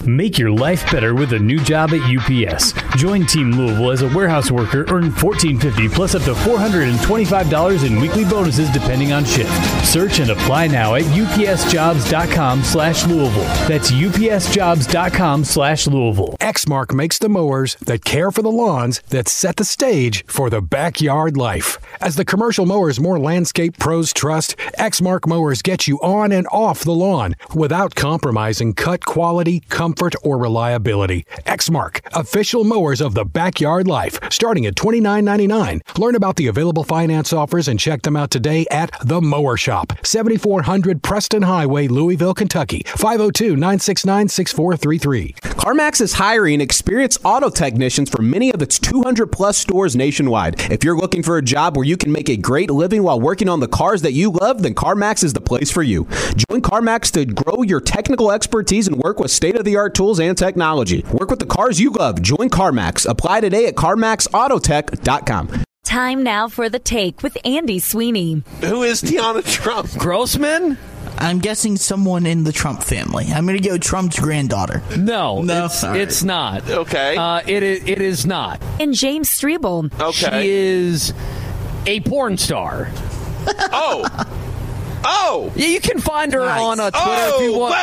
Make your life better with a new job at UPS. Join Team Louisville as a warehouse worker. Earn $14.50 plus up to $425 in weekly bonuses depending on shift. Search and apply now at upsjobs.com/Louisville. That's upsjobs.com/Louisville. Exmark makes the mowers that care for the lawns that set the stage for the backyard life. As the commercial mowers more landscape pros trust, Exmark mowers get you on and off the lawn without compromising cut quality, comfort, or reliability. Exmark, official mowers of the backyard life, starting at $29.99. Learn about the available finance offers and check them out today at The Mower Shop, 7400 Preston Highway, Louisville, Kentucky, 502-969-6433. CarMax is hiring experienced auto technicians for many of its 200-plus stores nationwide. If you're looking for a job where you can make a great living while working on the cars that you love, then CarMax is the place for you. Join CarMax to grow your technical expertise and work with state-of-the-art tools and technology. Work with the cars you love. Join CarMax. Apply today at CarMaxAutotech.com. Time now for The Take with Andy Sweeney. Who is Tiana Trump? Grossman? I'm guessing someone in the Trump family. I'm going to go Trump's granddaughter. No, it's not. Okay. It is not. And James Strebel. Okay. She is a porn star. Oh. Yeah, you can find her on Twitter if you want.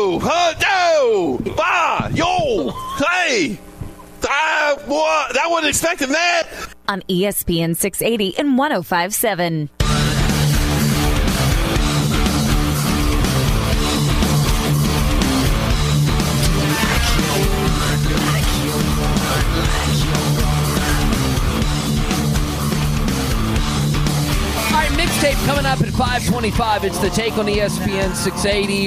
Yo, hey. I wasn't expecting that. On ESPN 680 and 105.7. Mixtape coming up at 5:25. It's The Take on ESPN 680,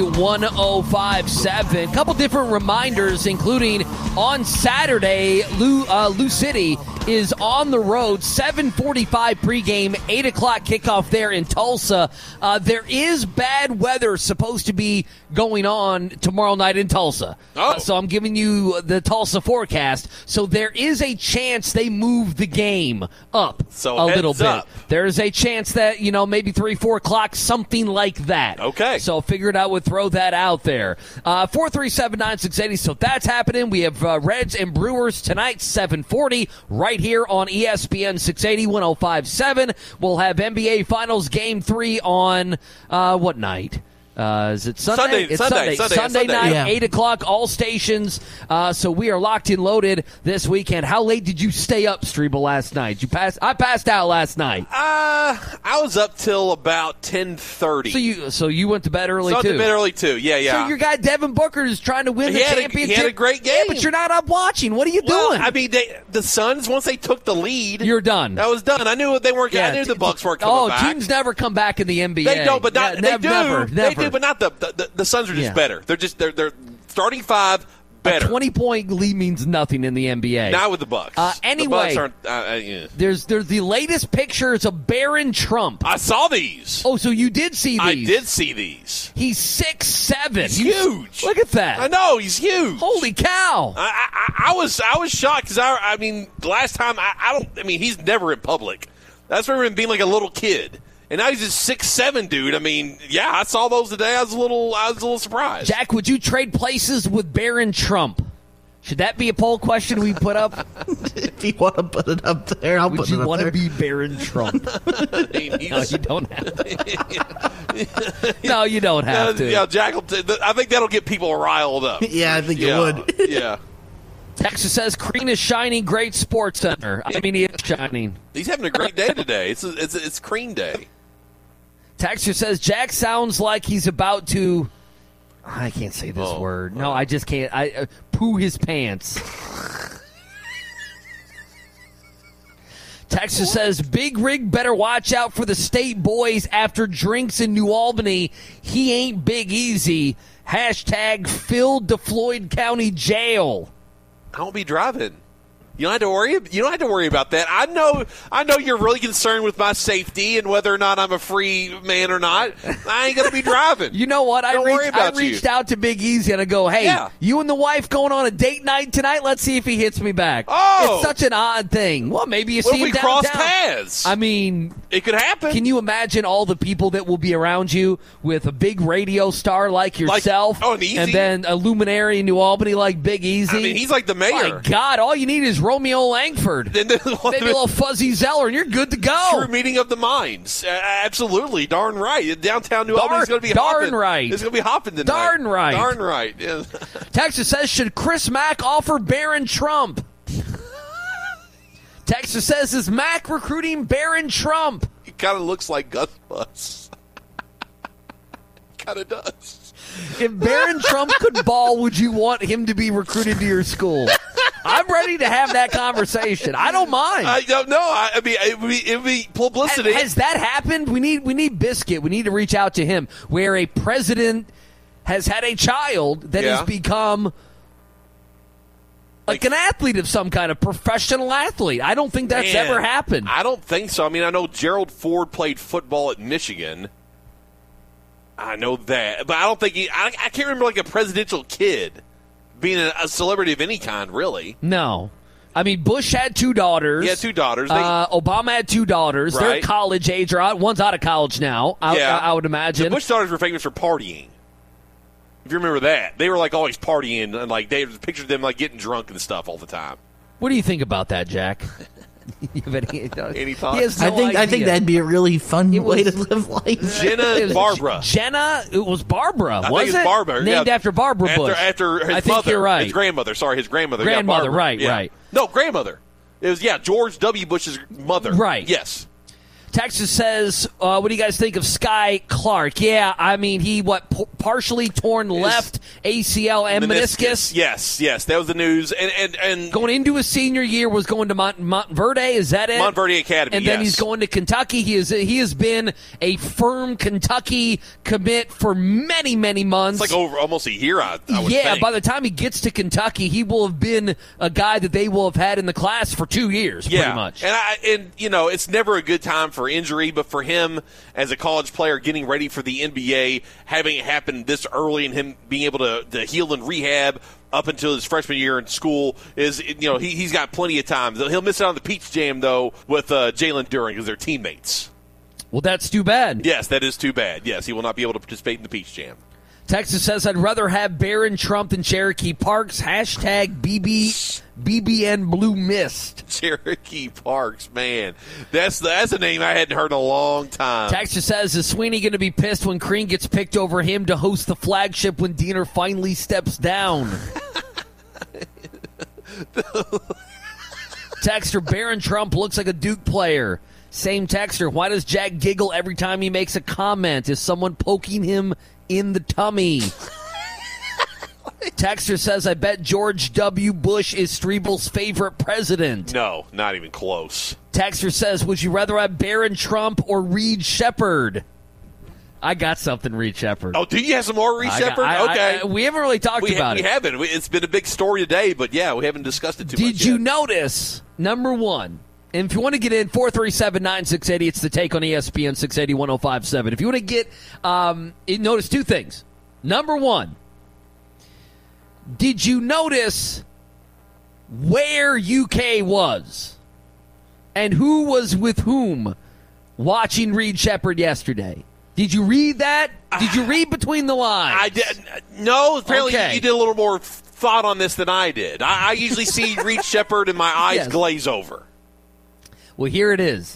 105.7. Couple different reminders, including on Saturday, Lou City is on the road, 7:45 pregame, 8 o'clock kickoff there in Tulsa. There is bad weather supposed to be going on tomorrow night in Tulsa. So I'm giving you the Tulsa forecast. So there is a chance they move the game up a little bit. There is a chance that, maybe 3, 4 o'clock, something like that. Okay. So figured I would throw that out there. 437-9680. So that's happening. We have Reds and Brewers tonight, 7:40, right here on ESPN 680, 105.7. We'll have NBA Finals Game 3 on what night? Is it Sunday? It's Sunday night, yeah. 8 o'clock, all stations. So we are locked and loaded this weekend. How late did you stay up, Strebel, last night? I passed out last night. I was up till about 10:30. So you went to bed early, too? I went to bed early, too. Yeah. So your guy Devin Booker is trying to win the championship. He had a great game. Yeah, but you're not up watching. What are you doing? I mean, the Suns, once they took the lead, you're done. That was done. I knew they weren't. I knew the Bucks weren't coming back. Teams never come back in the NBA. They don't, but not. They do. Never. They do, but not the Suns are just better. They're starting five better. A 20-point lead means nothing in the NBA. Not with the Bucks. Anyway, the Bucks aren't. There's the latest pictures of Barron Trump. I saw these. Oh, so you did see these? I did see these. He's 6'7". He's huge. Look at that. I know he's huge. Holy cow! I was shocked because I mean last time he's never in public. That's where him being like a little kid. And now he's just 6'7", dude. I mean, yeah, I saw those today. I was a little surprised. Jack, would you trade places with Barron Trump? Should that be a poll question we put up? If you want to put it up there, I'll put it up there. Would you want to be Barron Trump? No, you don't have to. No, you don't have to. Yeah, Jack, I think that'll get people riled up. Yeah, I think it would. Yeah. Texas says Crean is shining, great sports center. I mean, he is shining. He's having a great day today. It's Crean Day. Texas says Jack sounds like he's about to. I can't say this word. No, I just can't. I poo his pants. Texas says Big Rig better watch out for the state boys after drinks in New Albany. He ain't Big Easy. # filled to Floyd County Jail. I won't be driving. You don't have to worry about that. I know you're really concerned with my safety and whether or not I'm a free man or not. I ain't gonna be driving. You know what? I reached out to Big Easy and I go, hey, you and the wife going on a date night tonight? Let's see if he hits me back. Oh, it's such an odd thing. Well, maybe you see him downtown. Cross paths? I mean, it could happen. Can you imagine all the people that will be around you with a big radio star like yourself, and then a luminary in New Albany like Big Easy? I mean, he's like the mayor. My God, all you need is Romeo Langford, maybe a little Fuzzy Zeller, and you're good to go. True meeting of the minds. Absolutely, darn right. Downtown New Albany is going to be hopping. Darn right. It's going to be hopping tonight. Darn right. Darn right. Yeah. Texas says, should Chris Mack offer Barron Trump? Texas says, is Mack recruiting Barron Trump? He kind of looks like Gus Bus. Kind of does. If Barron Trump could ball, would you want him to be recruited to your school? I'm ready to have that conversation. I don't mind. I don't know. I mean, it would be publicity. Has that happened? We need Biscuit. We need to reach out to him, where a president has had a child that has become like an athlete of some kind, of professional athlete. I don't think that's ever happened. I don't think so. I mean, I know Gerald Ford played football at Michigan. I know that, but I don't think I can't remember like a presidential kid being a celebrity of any kind, really. No. I mean, Bush had 2 daughters. He had 2 daughters. Obama had 2 daughters. Right. They're college age. One's out of college now, I would imagine. The Bush daughters were famous for partying. If you remember that. They were like always partying, and like they pictured them like getting drunk and stuff all the time. What do you think about that, Jack? Any thoughts? I think that'd be a really fun way to live life. Jenna Barbara. It was Barbara. I think it's Barbara. Named after Barbara Bush. After his mother. Think you're right. His grandmother. Sorry, his grandmother. Grandmother, right. No, grandmother. It was, George W. Bush's mother. Right. Yes. Texas says, what do you guys think of Sky Clark? Yeah, I mean, he, partially torn left ACL and meniscus? Yes, that was the news. And going into his senior year was going to Montverde, is that it? Montverde Academy, and then he's going to Kentucky. He has been a firm Kentucky commit for many, many months. It's like over almost a year, I would think. By the time he gets to Kentucky, he will have been a guy that they will have had in the class for 2 years, pretty much. And it's never a good time for injury, but for him as a college player getting ready for the NBA, having it happen this early and him being able to heal and rehab up until his freshman year in school is, he's got plenty of time. He'll miss out on the Peach Jam, though, with Jalen Duren because they're teammates. Well, that's too bad. Yes, that is too bad. Yes, he will not be able to participate in the Peach Jam. Texas says, I'd rather have Barron Trump than Cherokee Parks. Hashtag BBN Blue Mist. Cherokee Parks, man. That's a name I hadn't heard in a long time. Texas says, is Sweeney going to be pissed when Crean gets picked over him to host the flagship when Diener finally steps down? Texter, Barron Trump looks like a Duke player. Same texter, why does Jack giggle every time he makes a comment? Is someone poking him in the tummy? Texter says, I bet George W. Bush is Strebel's favorite president. No, not even close. Texter says, would you rather have Barron Trump or Reed Shepherd? I got something, Reed Shepherd. Oh, do you have some more Reed Shepherd? Okay. We haven't really talked about it. We haven't. It's been a big story today, but yeah, we haven't discussed it too much Did you notice, number one, and if you want to get in, 437-9680, it's the Take on ESPN 680-1057. If you want to get, notice 2 things. Number one, did you notice where UK was and who was with whom watching Reed Shepherd yesterday? Did you read that? Did you read between the lines? I did. No, apparently you did a little more thought on this than I did. I usually see Reed Shepherd and my eyes glaze over. Well, here it is.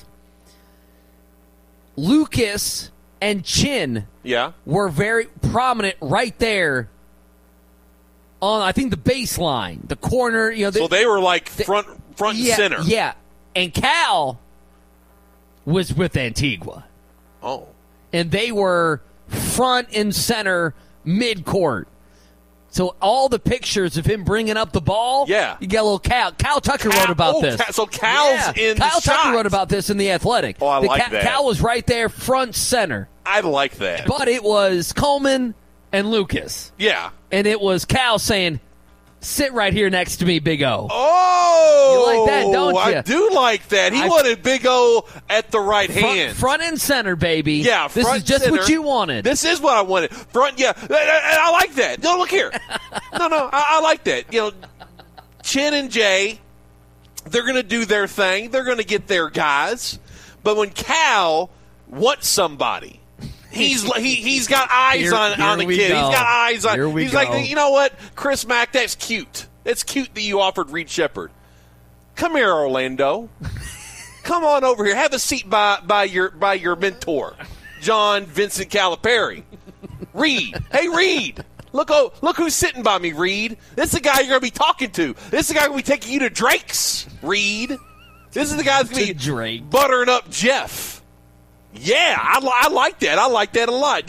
Lucas and Chin were very prominent right there on, I think, the baseline, the corner. So they were like front and center. Yeah, and Cal was with Antigua. Oh. And they were front and center mid-court. So all the pictures of him bringing up the ball, you get a little Cal. Cal Tucker wrote about this. So Cal's in Cal the shot. Tucker wrote about this in The Athletic. Oh, I like that. Cal was right there front center. I like that. But it was Coleman and Lucas. Yeah. And it was Cal saying, sit right here next to me, Big O. Oh! Oh, you like that, don't you? I do like that. He wanted Big O at the right hand. Front and center, baby. Yeah, this is just center. what you wanted. This is what I wanted. Front, yeah. And I like that. No, look here. No, I like that. You know, Chin and Jay, they're going to do their thing. They're going to get their guys. But when Cal wants somebody, he's got eyes on the kid. Go. He's got eyes on. Here we He's go. like, you know what, Chris Mack, that's cute. It's cute that you offered Reed Sheppard. Come here, Orlando. Come on over here. Have a seat by your mentor, John Vincent Calipari. Reed. Hey, Reed. Look who's sitting by me, Reed. This is the guy you're going to be talking to. This is the guy going to be taking you to Drake's, Reed. This is the guy that's going to be Drake. buttering up Jeff. Yeah, I like that. I like that a lot.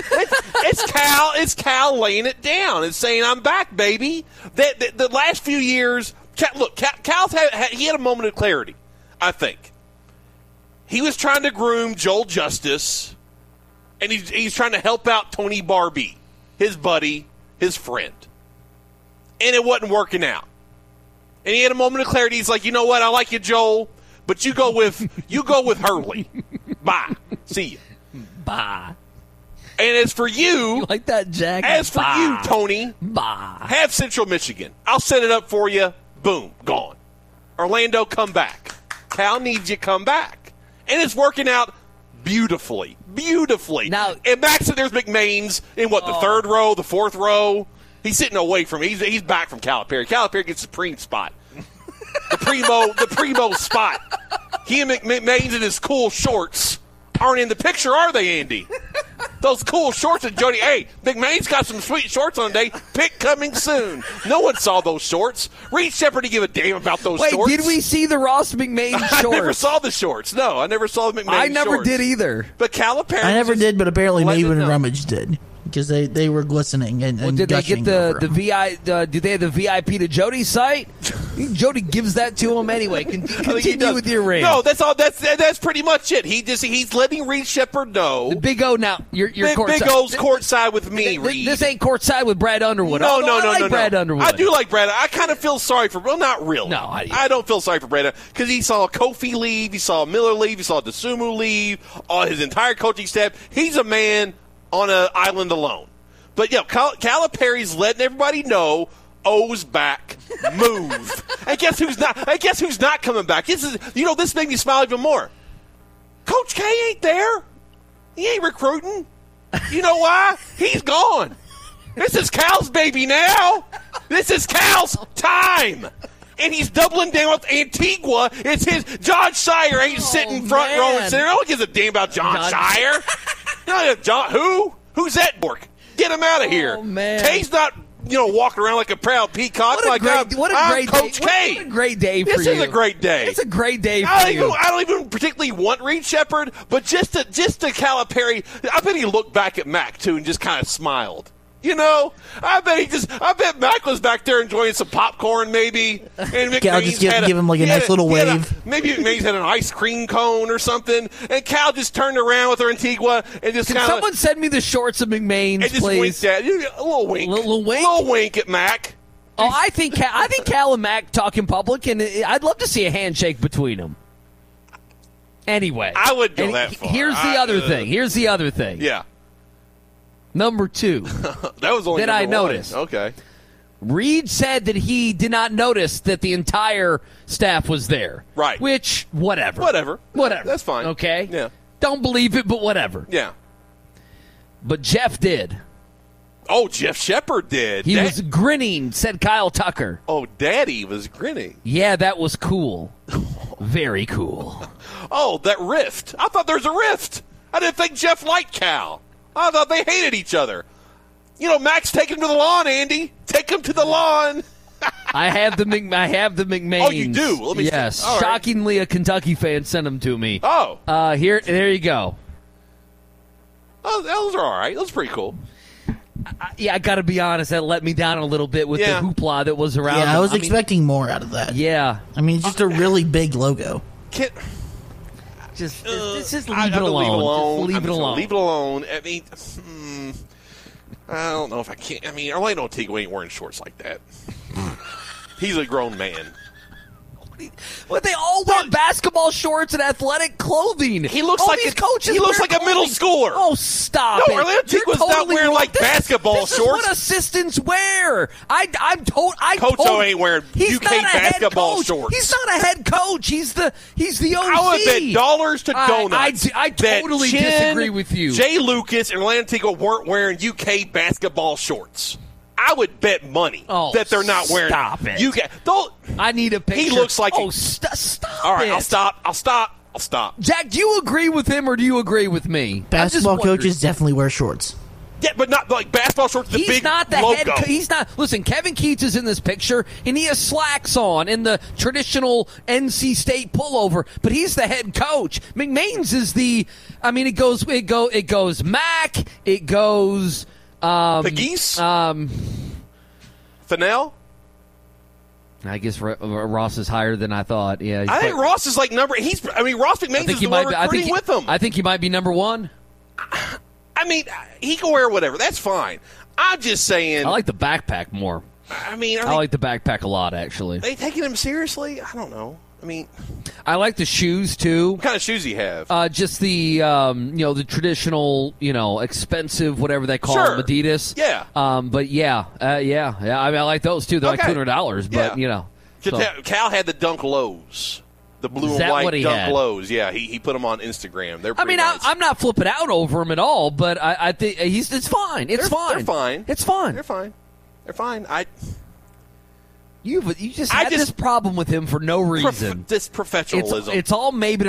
It's Cal laying it down and saying, I'm back, baby. The last few years, Cal's had a moment of clarity, I think. He was trying to groom Joel Justice, and he's trying to help out Tony Barbie, his buddy, his friend. And it wasn't working out. And he had a moment of clarity. He's like, you know what? I like you, Joel, but you go with Hurley. Bye. See you. Bye. And as for you like that, Jack? As for you, Tony, bye. Have Central Michigan. I'll set it up for you. Boom, gone. Orlando, come back. Cal needs you, come back. And it's working out beautifully. Beautifully. Now, and back to there's McMains in the third row, the fourth row. He's sitting away from him. He's back from Calipari. Calipari gets the prime spot. The primo spot. He and McMains in his cool shorts aren't in the picture, are they, Andy? Those cool shorts that Jody. Hey, McMain's got some sweet shorts on today. Pick coming soon. No one saw those shorts. Reed Sheppard didn't give a damn about those shorts. Wait, did we see the Ross McMain shorts? I never saw the shorts. No, I never saw the McMain shorts. I never did either. But Calipari. I never did, but apparently Maven and Rummage did. Because they were glistening and did they get gushing the over 'em. did they have the VIP to Jody's site? Jody gives that to him anyway. Continue with your ring. No, that's all. That's pretty much it. He's letting Reed Sheppard know. The Big O now. You're courtside. Big O's courtside with me, Reed. This ain't courtside with Brad Underwood. No. I like Brad Underwood. I do like Brad. I kind of feel sorry for. Well, not really. No, I don't feel sorry for Brad because he saw Kofi leave, he saw Miller leave, he saw DeSumo leave, his entire coaching staff. He's a man on an island alone. But, yeah, Calipari's letting everybody know O's back. Move. And guess who's not coming back? This made me smile even more. Coach K ain't there. He ain't recruiting. You know why? He's gone. This is Cal's baby now. This is Cal's time. And he's doubling down with Antigua. It's his. John Shire ain't sitting front row and center. No one gives a damn about John Shire. John, who? Who's that dork? Get him out of here. Oh, man. K's not, walking around like a proud peacock. What a great Coach day. K. What a great day for you. This is a great day. It's a great day for you. I don't even particularly want Reed Sheppard, but just to Calipari, I bet he looked back at Mac, too, and just kind of smiled. I bet Mac was back there enjoying some popcorn, maybe. And Cal just give him like a nice little wave. Maybe McMains had an ice cream cone or something, and Cal just turned around with her Antigua and just Can kind of. someone send me the shorts of McMain's, and just please? winked at a little wink, a little wink, little wink at Mac. Oh, I think Cal and Mac talk in public, and I'd love to see a handshake between them. Anyway, I wouldn't go that far. Here's the other thing. Yeah. Number 2. That was only that I number one. noticed. Okay. Reed said that he did not notice that the entire staff was there. Right. Which, whatever. Whatever. That's fine. Okay? Yeah. Don't believe it, but whatever. Yeah. But Jeff did. Oh, Jeff Sheppard did. He was grinning, said Kyle Tucker. Oh, Daddy was grinning. Yeah, that was cool. Very cool. Oh, that rift. I thought there was a rift. I didn't think Jeff liked Cal. I thought they hated each other. Max, take him to the lawn, Andy. Take him to the lawn. I have the McMains. Oh, you do? Let me yes. see. All right. Shockingly, a Kentucky fan sent them to me. Oh. There you go. Oh, those are all right. Those are pretty cool. I got to be honest. That let me down a little bit with the hoopla that was around. Yeah, I was expecting more out of that. Yeah. I mean, it's just a really big logo. Just leave it alone. Leave it alone. Leave it alone. I mean, I don't know if I can. I mean, Orlando Antigua ain't wearing shorts like that. He's a grown man. But they all wear basketball shorts and athletic clothing. He looks all like these coaches. He looks wear like a middle schooler. Oh, stop No, it! Orlando Tigua's not wearing wrong. like basketball this shorts. Is what assistants wear. Coach O ain't wearing UK basketball shorts. He's not a head coach. He's the OC. I would bet dollars to donuts. I totally disagree with you. Jay Lucas and Orlando Tigua weren't wearing UK basketball shorts. I would bet money that they're not wearing. Stop it. UK. I need a picture. He looks like. Stop. All right, it. I'll stop. Jack, do you agree with him or do you agree with me? Basketball coaches definitely wear shorts. Yeah, but not like basketball shorts. The he's big not the logo. head. He's not. Listen, Kevin Keats is in this picture, and he has slacks on in the traditional NC State pullover. But he's the head coach. McMains is the. I mean, it goes Mac. It goes. Pegues? Fennell? I guess Ross is higher than I thought. Yeah, I think Ross is like number. Ross McMains is the one recruiting with him. I think he might be number one. I mean, he can wear whatever. That's fine. I'm just saying. I like the backpack more. I mean, I like the backpack a lot, actually. Are they taking him seriously? I don't know. I mean, I like the shoes too. What kind of shoes do you have? Just the the traditional, expensive, whatever they call them, Adidas. Yeah. But yeah. I mean, I like those too. They're like $200, but Cal had the Dunk Lows, the blue and white Dunk Lows. Yeah, he put them on Instagram. They're pretty nice. I'm not flipping out over him at all, but I think it's fine. It's fine. They're fine. It's fine. They're fine. They're fine. You just had this problem with him for no reason. This professionalism. It's all maybe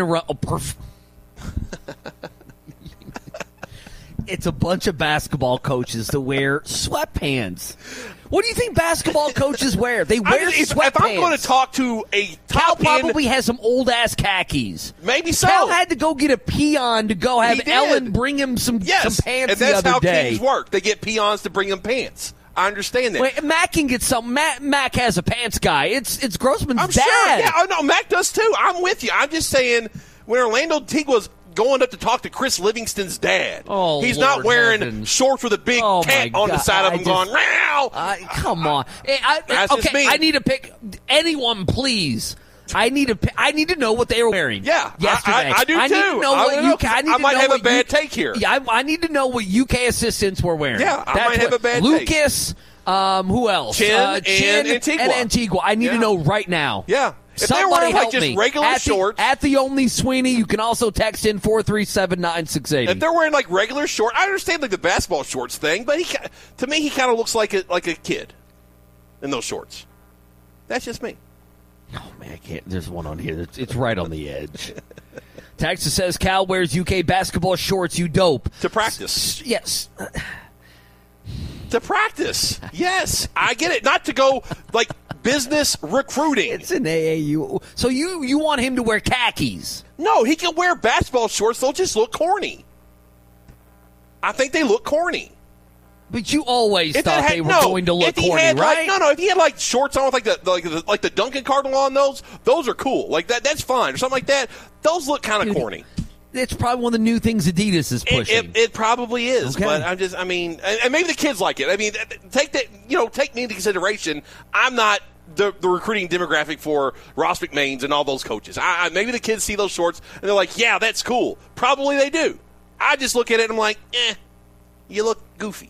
it's a bunch of basketball coaches that wear sweatpants. What do you think basketball coaches wear? They wear sweatpants. If I'm going to talk to a top Cal probably has some old-ass khakis. Maybe so. Cal had to go get a peon to go have Ellen bring him some pants the other day. And that's how kids work. They get peons to bring them pants. I understand that. Wait, Mac can get some. Mac has a pants guy. It's Grossman's I'm dad. Sure. Yeah, I know. Mac does too. I'm with you. I'm just saying when Orlando Tigua's going up to talk to Chris Livingston's dad, he's not wearing shorts with a big cat on the side of him going, "Meow." Come on. Okay, I need to pick anyone, please. I need to know what they were wearing. Yeah, yesterday. I do too. I need to know I might have a bad take here. Yeah, I need to know what UK assistants were wearing. Yeah, I might have a bad take. Lucas, who else? Chin and Antigua. I need to know right now. Yeah. If Somebody they're wearing help just me. regular shorts. At the Only Sweeney, you can also text in 437-9680. If they're wearing like regular shorts, I understand like the basketball shorts thing, but to me he kind of looks like a kid in those shorts. That's just me. Oh, man, I can't. There's one on here. It's right on the edge. Texas says Cal wears UK basketball shorts, you dope. To practice. Yes. To practice. Yes. I get it. Not to go, like, business recruiting. It's an AAU. So you want him to wear khakis? No, he can wear basketball shorts. They'll just look corny. I think they look corny. But you always thought they were going to look corny, right? If he had like shorts on with like the Duncan Cardinal on those are cool. Like that's fine or something like that. Those look kind of corny. It's probably one of the new things Adidas is pushing. It probably is, okay. But and maybe the kids like it. I mean, take me into consideration. I'm not the recruiting demographic for Ross McMains and all those coaches. Maybe the kids see those shorts and they're like, yeah, that's cool. Probably they do. I just look at it and I'm like, you look goofy.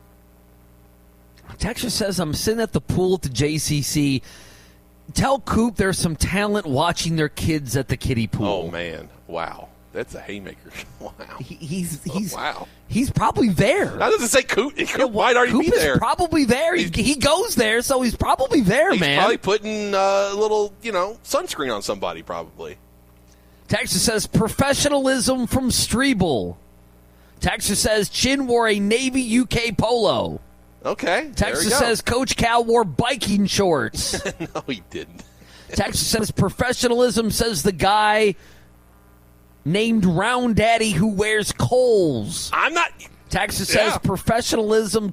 Texas says, I'm sitting at the pool at the JCC. Tell Coop there's some talent watching their kids at the kiddie pool. Oh, man. Wow. That's a haymaker. Wow. Wow. He's probably there. That doesn't say Coop. Coop might already be there. Coop is probably there. He goes there, so he's probably there, man. He's probably putting a little, sunscreen on somebody, probably. Texas says, professionalism from Strebel. Texas says, Chin wore a Navy UK polo. Okay. Texas says Coach Cal wore biking shorts. No, he didn't. Texas says professionalism says the guy named Round Daddy who wears Kohl's. I'm not. Texas says professionalism ?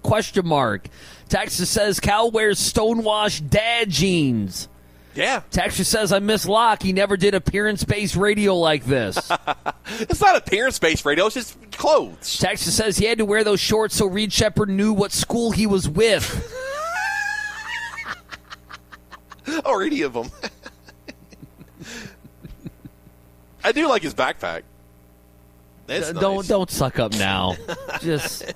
Texas says Cal wears stonewashed dad jeans. Yeah. Texas says I miss Locke. He never did appearance-based radio like this. It's not appearance-based radio. It's just clothes. Texas says he had to wear those shorts so Reed Shepherd knew what school he was with. Or any of them. I do like his backpack. That's nice. Don't suck up now. Just.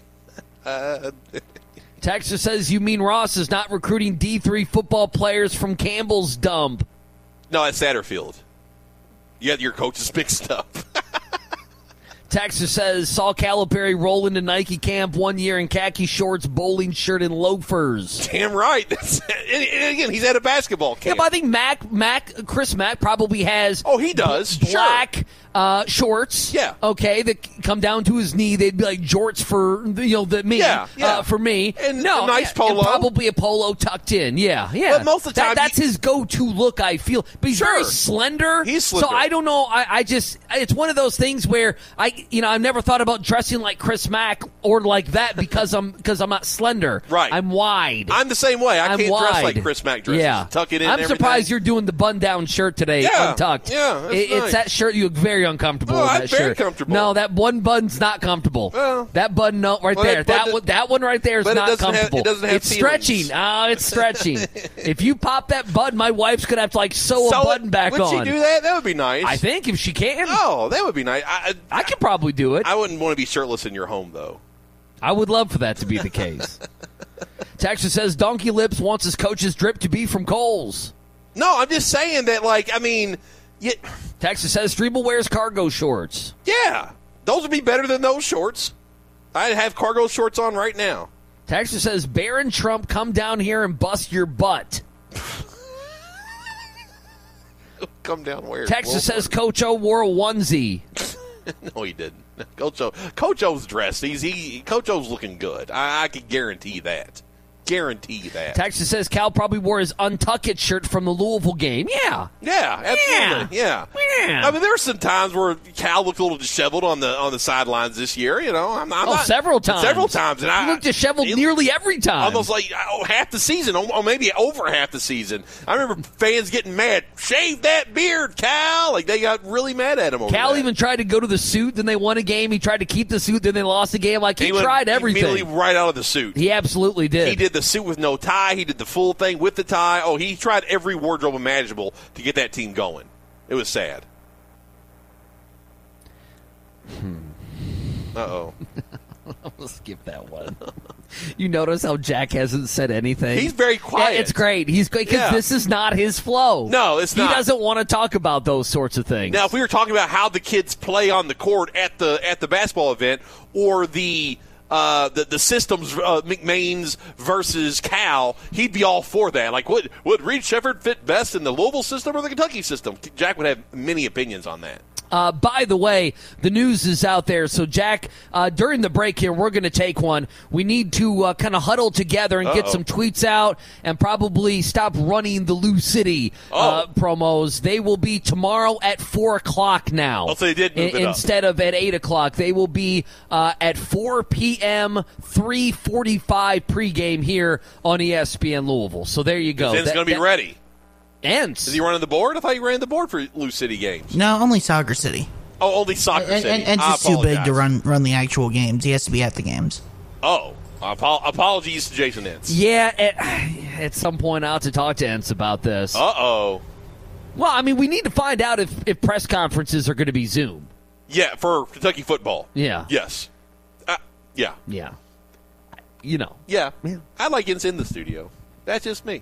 Texter says, you mean Ross is not recruiting D3 football players from Campbell's dump? No, at Satterfield. You got your coaches mixed up. Texter says, saw Calipari roll into Nike camp 1 year in khaki shorts, bowling shirt, and loafers. Damn right. And again, he's at a basketball camp. Yeah, but I think Chris Mack probably has. Oh, he does. Black shorts. Yeah. Okay, that come down to his knee. They'd be like jorts for me. Yeah. For me. And a nice polo. And probably a polo tucked in. Yeah. But most of the time, that's his go-to look. I feel, but he's very slender. He's slender. So I don't know. I just it's one of those things where I've never thought about dressing like Chris Mack or like that because I'm not slender. Right. I'm wide. I'm the same way. I can't dress wide. like Chris Mack dresses. Yeah. Tuck it in. I'm surprised you're doing the bun-down shirt today, untucked. Yeah, it's nice. That shirt. You look very uncomfortable in that I'm shirt. very comfortable. No, that one bun's not comfortable. Well, that bun, there. That one right there is not comfortable. It doesn't have it's stretching. It's stretching. If you pop that bun, my wife's gonna have to sew a button back on. Would she do that? That would be nice. I think if she can. Oh, that would be nice. I could probably do it. I wouldn't want to be shirtless in your home, though. I would love for that to be the case. Texas says Donkey Lips wants his coach's drip to be from Kohl's. No, I'm just saying that, Texas says Strebel wears cargo shorts. Yeah, those would be better than those shorts. I'd have cargo shorts on right now. Texas says Barron Trump, come down here and bust your butt. Come down where? Texas says Coach O wore a onesie. No, he didn't. Coach O's dressed. Coach O's looking good. I can guarantee that. Texas says Cal probably wore his Untuck It shirt from the Louisville game. Yeah, absolutely. Yeah. I mean, there were some times where Cal looked a little disheveled on the sidelines this year. Several times. And he looked disheveled nearly every time. Almost like half the season, or maybe over half the season. I remember fans getting mad. Shave that beard, Cal! Like they got really mad at him. Cal even tried to go to the suit. Then they won a game. He tried to keep the suit. Then they lost the game. He tried everything. Immediately right out of the suit. He absolutely did. He did the suit with no tie. He did the full thing with the tie. Oh, he tried every wardrobe imaginable to get that team going. It was sad. Uh-oh. I'll skip that one. You notice how Jack hasn't said anything? He's very quiet. Yeah, it's great. Because this is not his flow. No, it's not. He doesn't want to talk about those sorts of things. Now, if we were talking about how the kids play on the court at the basketball event, or the systems, McMains versus Cal, he'd be all for that. Like, would Reed Shepherd fit best in the Louisville system or the Kentucky system? Jack would have many opinions on that. By the way, the news is out there. So, Jack, during the break here, we're going to take one. We need to kind of huddle together and get some tweets out and probably stop running the Lou City promos. They will be tomorrow at 4 o'clock now. So they did move it up. Instead of at 8 o'clock. They will be at 4 p.m., 3:45 pregame here on ESPN Louisville. So there you go. It's going to be ready. Ends. Is he running the board? I thought you ran the board for Lou City games. No, only Soccer City. Oh, only Soccer City. And just too big to run the actual games. He has to be at the games. Oh, apologies to Jason Entz. Yeah, at some point I'll have to talk to Entz about this. Uh-oh. Well, I mean, we need to find out if press conferences are going to be Zoom. Yeah, for Kentucky football. Yeah. Yes. Yeah. Yeah. Yeah. I like Entz in the studio. That's just me.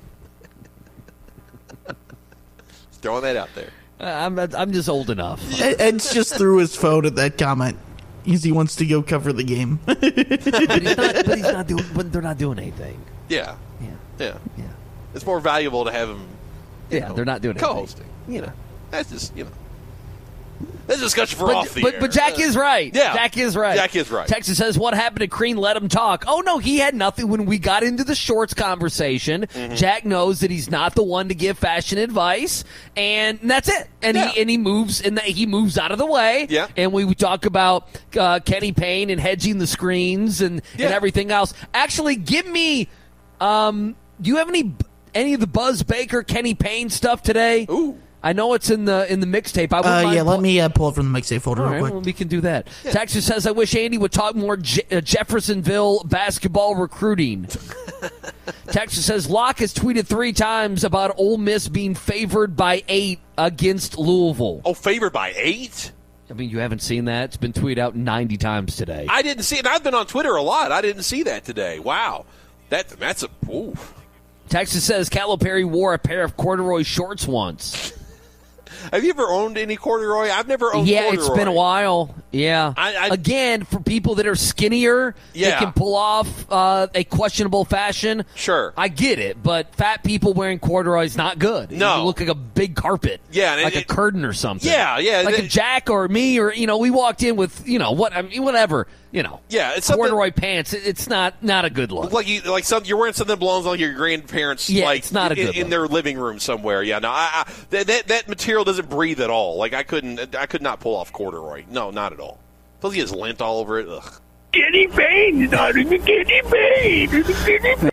Throwing that out there. I'm just old enough. Ed's just threw his phone at that comment because he wants to go cover the game. but he's not doing. But they're not doing anything. Yeah. It's more valuable to have him. They're not doing co-hosting. Anything. That's just That's a discussion for off the air. But Jack is right. Yeah. Jack is right. Texas says, what happened to Crean? Let him talk. Oh, no, he had nothing. When we got into the shorts conversation, Jack knows that he's not the one to give fashion advice, and that's it. And he moves out of the way. Yeah. And we talk about Kenny Payne and hedging the screens and everything else. Actually, give me do you have any of the Buzz Baker, Kenny Payne stuff today? Ooh. I know it's in the mixtape. I wouldn't mind let me pull it from the mixtape folder All real right, quick. well, we can do that. Yeah. Texas says, I wish Andy would talk more Jeffersonville basketball recruiting. Texas says, Locke has tweeted 3 times about Ole Miss being favored by 8 against Louisville. Oh, favored by 8? I mean, you haven't seen that? It's been tweeted out 90 times today. I didn't see it. I've been on Twitter a lot. I didn't see that today. Wow. That's a... Ooh. Texas says, Calipari wore a pair of corduroy shorts once. Have you ever owned any corduroy? I've never owned corduroy. Yeah, it's been a while. Yeah. Again, for people that are skinnier, they can pull off a questionable fashion. Sure. I get it, but fat people wearing corduroy is not good. No. You look like a big carpet. Yeah. Like a curtain or something. Yeah, yeah. Like a Jack or me or, we walked in with, whatever. Yeah, it's corduroy pants. It's not a good look. You're wearing something that belongs on your grandparents. Yeah, it's not a good look. In their living room somewhere. Yeah, no, that material doesn't breathe at all. Like I could not pull off corduroy. No, not at all. Plus he has lint all over it. Ugh. Kenny Payne, not in the Kenny Payne.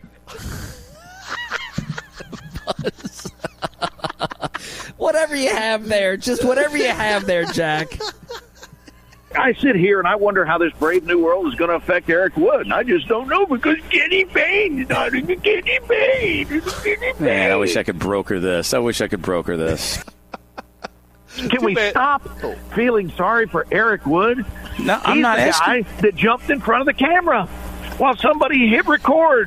Whatever you have there, just whatever you have there, Jack. I sit here and I wonder how this Brave New World is going to affect Eric Wood. And I just don't know because Kenny Payne is not in the Kenny Payne. Man, I wish I could broker this. Can we stop feeling sorry for Eric Wood? No, I'm not asking. He's the guy that jumped in front of the camera while somebody hit record.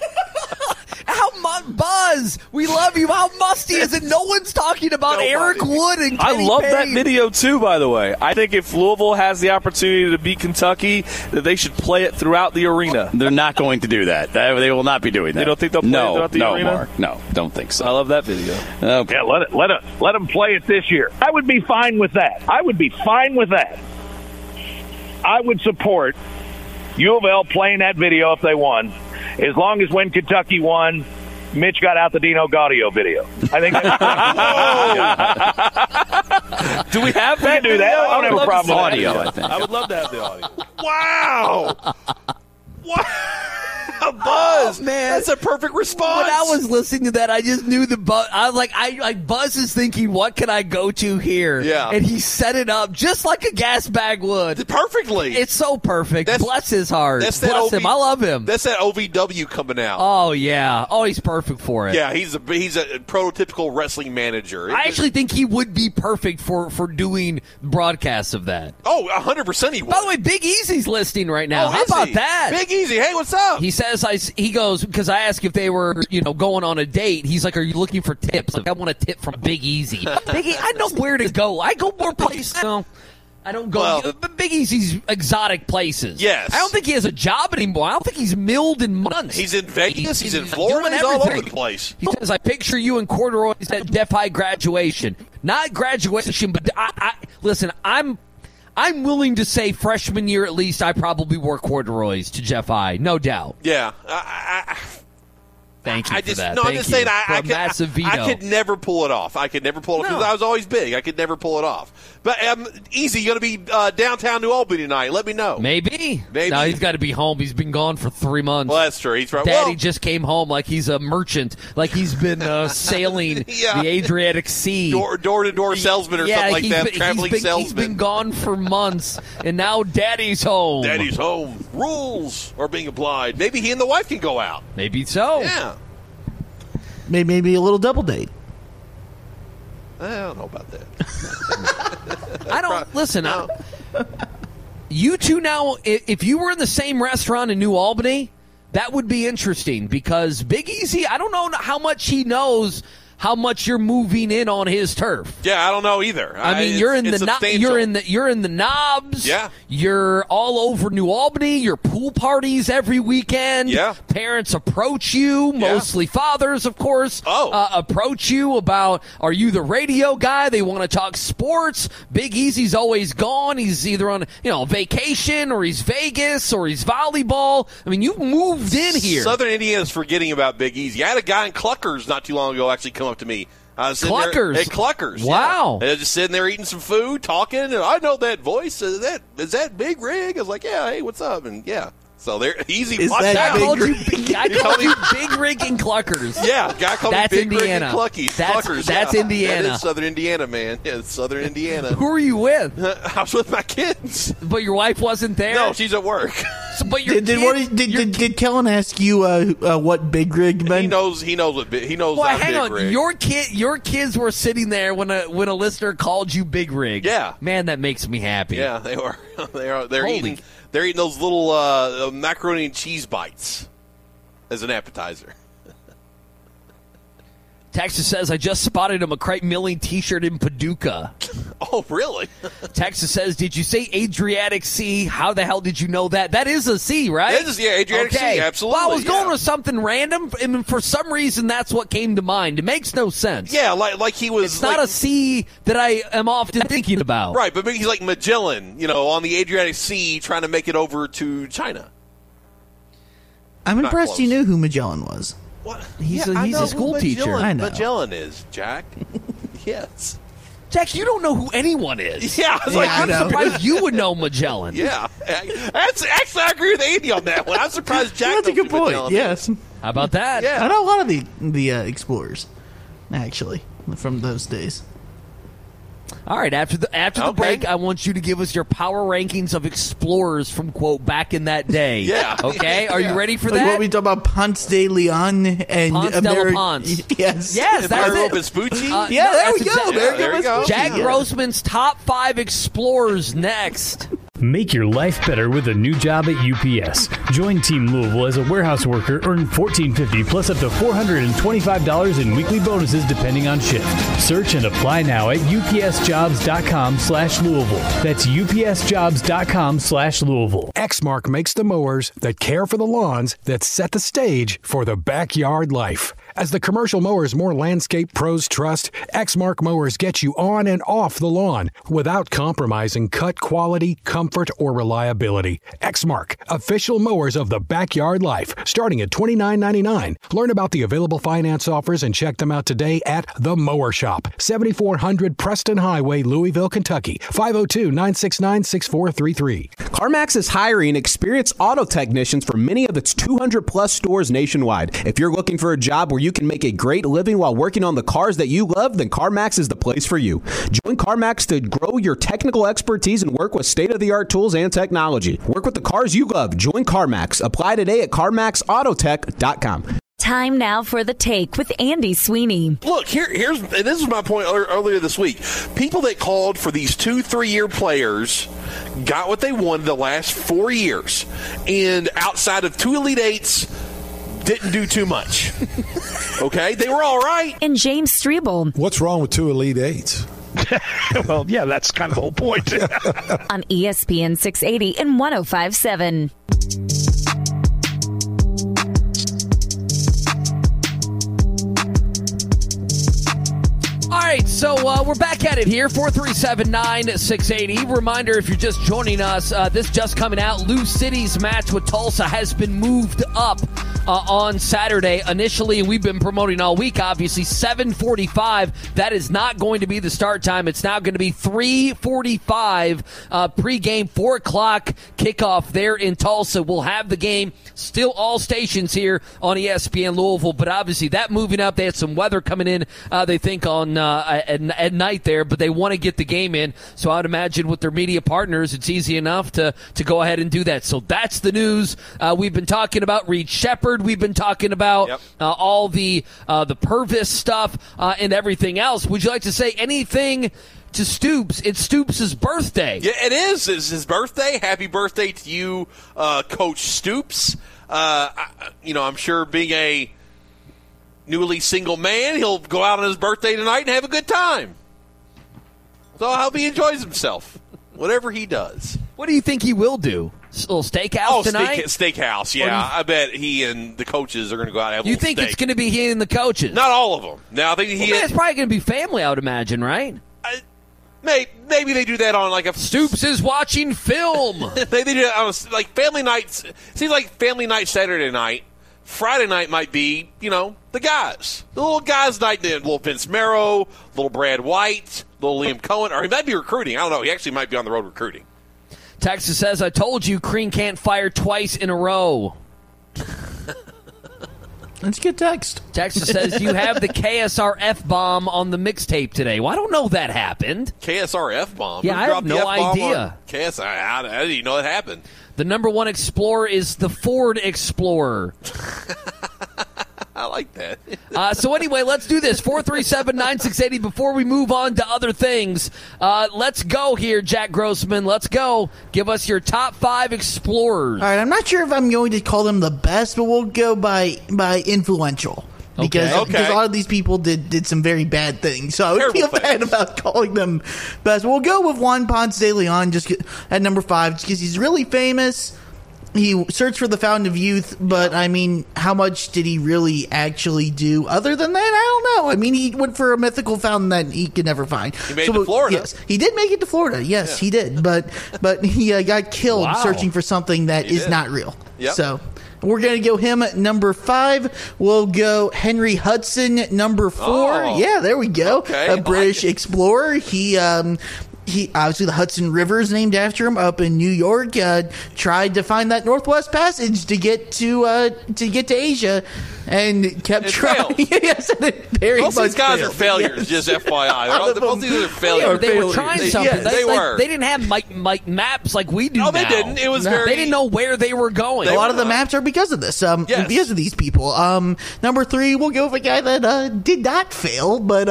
Buzz, we love you. How musty is it? No one's talking about Eric Wood and Kenny I love Payne. that video, too, by the way. I think if Louisville has the opportunity to beat Kentucky, that they should play it throughout the arena. They're not going to do that. They will not be doing that. You don't think they'll play it throughout the arena? No, Mark. No, don't think so. I love that video. Okay. Yeah, let them play it this year. I would be fine with that. I would support U of L playing that video if they won, as long as when Kentucky won, Mitch got out the Dino Gaudio video. I think that's Do we have that? We can do that. I don't have a problem with audio, I think. I would love to have the audio. Wow. Buzz, man, that's a perfect response. When I was listening to that, I just knew the Buzz. I was like, Buzz is thinking, what can I go to here? Yeah, and he set it up just like a gas bag would, perfectly. It's so perfect. Bless his heart. Bless him. I love him. That's that OVW coming out. Oh yeah. Oh, he's perfect for it. Yeah, he's a prototypical wrestling manager. I actually think he would be perfect for doing broadcasts of that. Oh, 100% he would. By the way, Big Easy's listening right now. How about that? Big Easy, hey, what's up? He says, he goes, because I asked if they were, going on a date. He's like, are you looking for tips? Like, I want a tip from Big Easy. Big Easy, I know where to go. I go more places. No, I don't go. But Big Easy's exotic places. Yes. I don't think he has a job anymore. I don't think he's milled in months. He's in Vegas. He's in Florida. He's all over the place. He says, I picture you in corduroys at Def High graduation. Not graduation, but listen, I'm willing to say freshman year at least I probably wore corduroys to Jeff High, no doubt. Yeah. Thank you for that. No, I'm just saying massive veto. I could never pull it off. Because I was always big. I could never pull it off. But Easy, going to be downtown New Albany tonight. Let me know. Maybe. No, he's got to be home. He's been gone for 3 months. Well, that's true. He's right. Daddy just came home like he's a merchant, like he's been sailing the Adriatic Sea. Door-to-door salesman or something like that. Traveling salesman. He's been gone for months, and now Daddy's home. Daddy's home. Rules are being applied. Maybe he and the wife can go out. Maybe so. Yeah. Maybe a little double date. I don't know about that. I don't listen. You two now, if you were in the same restaurant in New Albany, that would be interesting because Big Easy, I don't know how much he knows how much you're moving in on his turf. Yeah, I don't know either. I mean, you're in the knobs. Yeah. You're all over New Albany. Your pool parties every weekend. Yeah. Parents approach you, mostly fathers, of course. Approach you about, are you the radio guy? They want to talk sports. Big Easy's always gone. He's either on vacation or he's Vegas or he's volleyball. I mean, you've moved in here. Southern Indiana's forgetting about Big Easy. I had a guy in Cluckers not too long ago actually come up to me. Cluckers? At Cluckers. Wow. Yeah. Just sitting there eating some food, talking, and I know that voice. Is that Big Rig? I was like, yeah, hey, what's up? And yeah. So they're easy. Is Watch that out. I called you Big Rig and Cluckers. Yeah, guy called That's me Big Indiana. Rig and Cluckies. That's Cluckers, Indiana. That is Southern Indiana, man. Yeah, it's Southern Indiana. Who are you with? I was with my kids. But your wife wasn't there? No, she's at work. But your Did Kellen ask you what Big Rig meant? He knows what he knows. Well, I'm hang Big on. Rig. Your kids were sitting there when a listener called you Big Rig. Yeah. Man, that makes me happy. Yeah, they were. They're Holy. eating. They're eating those little macaroni and cheese bites as an appetizer. Texas says, I just spotted a McCray Milling t-shirt in Paducah. Oh, really? Texas says, did you say Adriatic Sea? How the hell did you know that? That is a sea, right? It is, yeah, Adriatic Sea, absolutely. Well, I was going yeah. with something random, and for some reason, that's what came to mind. It makes no sense. Yeah, like he was. It's not a sea that I am often thinking about. Right, but maybe he's like Magellan, on the Adriatic Sea trying to make it over to China. I'm Not impressed close. you knew who Magellan was. What? He's I a know school who teacher. Magellan, I know. Magellan is, Jack. Yes. Jack, you don't know who anyone is. Yeah, I was like, I'm surprised you would know Magellan. Yeah. Actually, I agree with Andy on that one. I'm surprised Jack That's a knows good who point. Magellan Yes, How about that? Yeah. I know a lot of the explorers, actually, from those days. All right, after the Okay. break, I want you to give us your power rankings of explorers from, quote, back in that day. Yeah. Okay, are you ready for Like that? what we talk about Ponce de Leon and Ponce de la Ponce. Yes. Yes, that's Mario it. Vespucci? Yeah, there we that's go. exactly- there you go. Jack Yeah. Grossman's top 5 explorers next. Make your life better with a new job at UPS. Join Team Louisville as a warehouse worker. Earn $14.50 plus up to $425 in weekly bonuses depending on shift. Search and apply now at upsjobs.com/Louisville. That's upsjobs.com/Louisville. Exmark makes the mowers that care for the lawns that set the stage for the backyard life. As the commercial mowers more landscape pros trust, Exmark mowers get you on and off the lawn without compromising cut quality, comfort, or reliability. Exmark, official mowers of the backyard life, starting at $29.99. Learn about the available finance offers and check them out today at The Mower Shop, 7400 Preston Highway, Louisville, Kentucky, 502-969-6433. CarMax is hiring experienced auto technicians for many of its 200-plus stores nationwide. If you're looking for a job where you can make a great living while working on the cars that you love, then CarMax is the place for you. Join CarMax to grow your technical expertise and work with state-of-the-art tools and technology. Work with the cars you love. Join CarMax. Apply today at CarMaxAutotech.com. Time now for The Take with Andy Sweeney. Look, here's and this is my point earlier this week. People that called for these 2-3 year players got what they wanted the last 4 years, and outside of 2 Elite Eights, didn't do too much. Okay, they were all right. And James Strebel What's wrong with 2 Elite Eights? Well, yeah, that's kind of the whole point. on ESPN 680 and 105.7. All right, so we're back at it here, 437-9680. Reminder, if you're just joining us, this just coming out, Lou City's match with Tulsa has been moved up on Saturday. Initially, we've been promoting all week, obviously, 7:45. That is not going to be the start time. It's now going to be 3:45 pregame, 4 o'clock kickoff there in Tulsa. We'll have the game, still all stations here on ESPN Louisville, but obviously that moving up, they had some weather coming in, they think, on at night there, but they want to get the game in. So I would imagine with their media partners, it's easy enough to go ahead and do that. So that's the news. We've been talking about Reed Shepherd. We've been talking about all the Purvis stuff and everything else. Would you like to say anything to Stoops? It's Stoops' birthday. Yeah, it is. It's his birthday. Happy birthday to you, Coach Stoops. I'm sure being a newly single man, he'll go out on his birthday tonight and have a good time. So I hope he enjoys himself, whatever he does. What do you think he will do? A little steakhouse tonight? Steakhouse, yeah. I bet he and the coaches are going to go out and have a You little think steak. it's going to be he and the coaches? Not all of them. Now, I think it's probably going to be family, I would imagine, right? Maybe they do that on like a Stoops is watching film. They do that on like family nights. Seems like family night Saturday night. Friday night might be, the guys. The little guys night then. Little Vince Marrow, little Brad White, little Liam Cohen. Or he might be recruiting. I don't know. He actually might be on the road recruiting. Texas says, I told you Crean can't fire twice in a row. That's a good text. Texas says, you have the KSR F-bomb on the mixtape today. Well, I don't know that happened. KSR F-bomb? Yeah, I have no idea. KSR, I didn't even know that happened. The number one Explorer is the Ford Explorer. I like that. So anyway, let's do this. 437-9680. Before we move on to other things, let's go here, Jack Grossman. Let's go. Give us your top 5 Explorers. All right, I'm not sure if I'm going to call them the best, but we'll go by influential. Because a lot of these people did some very bad things. So I would feel bad about calling them best. We'll go with Juan Ponce de Leon just at number 5 just because he's really famous. He searched for the fountain of youth, but, I mean, how much did he really actually do? Other than that, I don't know. I mean, he went for a mythical fountain that he could never find. He made it to Florida. Yes, he did make it to Florida. Yes, he did. But he got killed searching for something that is not real. Yep. So we're going to go him at number 5. We'll go Henry Hudson, number 4. Oh. Yeah, there we go. Okay, a British explorer. He obviously the Hudson River is named after him up in New York. Tried to find that Northwest Passage to get to Asia, and kept trying. Yes, most of these guys are failures. Yes. Just FYI, most of these are failures. They were trying something. They were. They didn't have maps like we do. No, they didn't. It was very. They didn't know where they were going. A lot of the maps are because of this. Because of these people. Number 3, we'll go with a guy that did not fail, but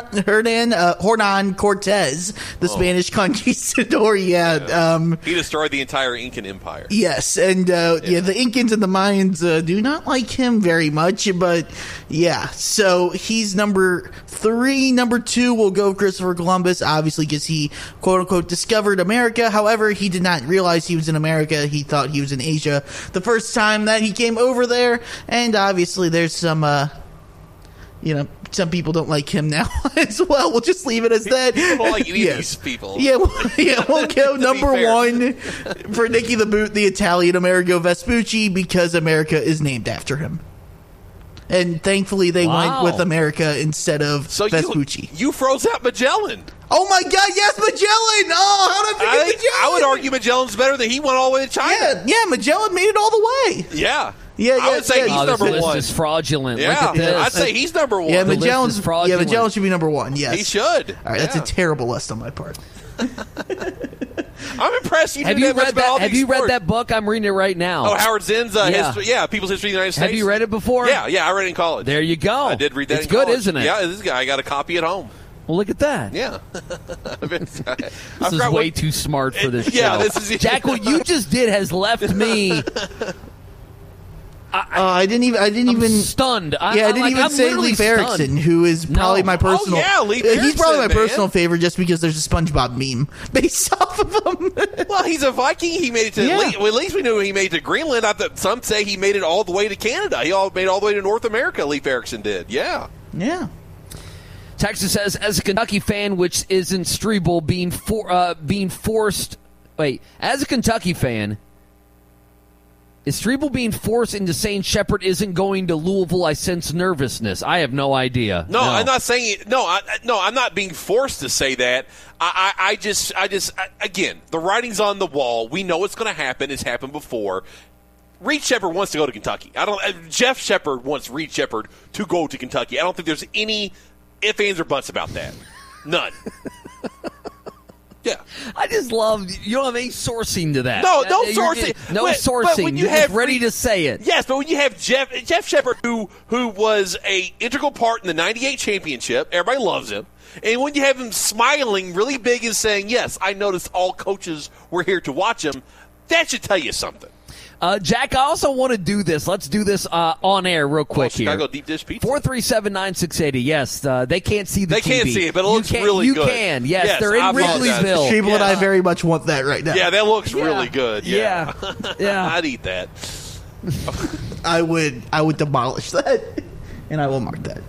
Hernan Cortez, the Spanish conquistador. He destroyed the entire Incan Empire. Yes, and the Incans and the Mayans do not like him very much, but so he's number 3. Number 2, we'll go Christopher Columbus, obviously because he quote-unquote discovered America. However, he did not realize he was in America. He thought he was in Asia the first time that he came over there, and obviously there's some some people don't like him now as well. We'll just leave it as that. People don't like any of these people. We'll go number 1 for Nicky the Boot, the Italian Amerigo Vespucci, because America is named after him. And thankfully they went with America instead of Vespucci. You froze out Magellan. Oh my God, yes, Magellan! Oh, how did I forget Magellan? I would argue Magellan's better than he went all the way to China. Yeah, Magellan made it all the way. Yeah. I would say he's number 1. This is fraudulent. Yeah, look at this. I'd say he's number 1. Yeah, Magellan should be number 1. Yes, he should. All right, that's a terrible list on my part. I'm impressed you have did that. Have you read that book? I'm reading it right now. Oh, Howard Zinn's history. People's History of the United States. Have you read it before? Yeah, I read it in college. There you go. I did read that. It's good, isn't it? Yeah, this guy. I got a copy at home. Well, look at that. Yeah. This is way too smart for this show. Yeah, this is Jack. What you just did has left me. I didn't even stunned. I didn't even say Leif Erikson, who is probably my personal. Leif Erikson, he's probably my personal favorite, just because there's a SpongeBob meme based off of him. Well, he's a Viking. He made it to. Well, at least we knew he made it to Greenland. Some say he made it all the way to Canada. He made it all the way to North America. Leif Erikson did. Yeah. Yeah. Texas says, as a Kentucky fan, which isn't Strebel being forced. Wait, as a Kentucky fan. Is Strebel being forced into saying Shepard isn't going to Louisville? I sense nervousness. I have no idea. No, I'm not saying it. No, I'm not being forced to say that. I just, again, the writing's on the wall. We know it's going to happen. It's happened before. Reed Shepard wants to go to Kentucky. Jeff Shepard wants Reed Shepard to go to Kentucky. I don't think there's any ifs, ands, or buts about that. None. Yeah, I just love you don't have any sourcing to that. No sourcing. Sourcing. But when you're just ready to say it. Yes, but when you have Jeff Shepard, who was a integral part in the '98 championship, everybody loves him. And when you have him smiling really big and saying, "Yes, I noticed all coaches were here to watch him," that should tell you something. Jack, I also want to do this. Let's do this on air real quick here. Chicago deep dish pizza. 437-9680. Yes, they can't see the TV. They can't see it, but it looks really good. You can. Yes, they're in Wrigleyville. Strebel and I very much want that right now. Yeah, that looks really good. Yeah. I'd eat that. I would demolish that, and I will mark that.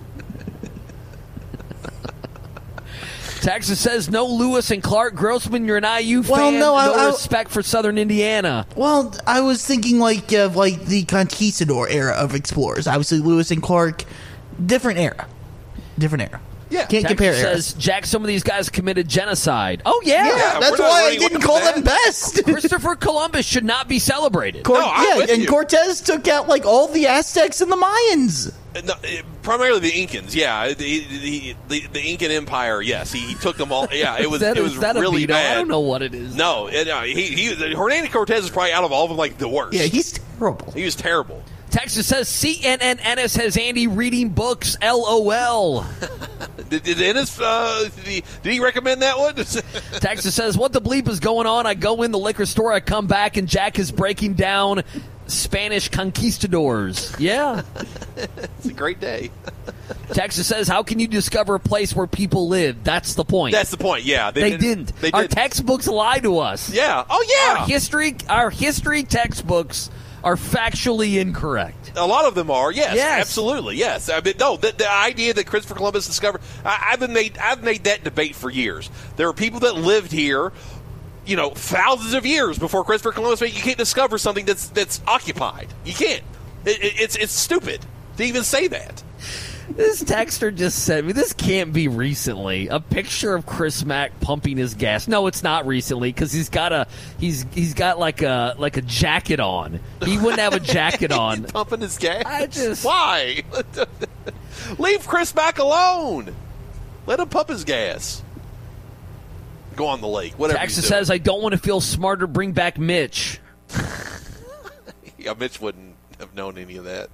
Texas says no Lewis and Clark. Grossman, you're an IU fan. No respect for Southern Indiana. Well, I was thinking like the Conquistador era of explorers. Obviously, Lewis and Clark, different era. Yeah. Can't compare Texas eras. says, Jack, some of these guys committed genocide. Oh, yeah. Yeah, That's we're not why I running away didn't from call that. them best. Christopher Columbus should not be celebrated. I'm with and you. Cortez took out like all the Aztecs and the Mayans. No, primarily the Incans, yeah. The Incan Empire, yes. He took them all. Yeah, it was Is that a really veto? bad. I don't know what it is. No, Hernando Cortez is probably out of all of them like the worst. Yeah, he's terrible. He was terrible. Texas says CNN Ennis has Andy reading books. LOL. Did Ennis? Did he recommend that one? Texas says, what the bleep is going on? I go in the liquor store, I come back, and Jack is breaking down Spanish conquistadors. Yeah. It's a great day. Texas says, how can you discover a place where people live? That's the point. That's the point. Yeah, They didn't. Our textbooks lie to us. Yeah. Oh yeah. Our history textbooks are factually incorrect. A lot of them are. Yes. Yes. Absolutely. Yes. I mean, no. The idea that Christopher Columbus discovered. I've made that debate for years. There are people that lived here, thousands of years before Christopher Columbus. You can't discover something that's occupied. You can't. It's stupid to even say that. This texter just sent me, this can't be recently, a picture of Chris Mack pumping his gas. No, it's not recently because he's got like a jacket on. He wouldn't have a jacket on. He's pumping his gas. Why? Leave Chris Mack alone. Let him pump his gas. Go on the lake. Whatever. Texas says, I don't want to feel smarter. Bring back Mitch. Yeah, Mitch wouldn't have known any of that.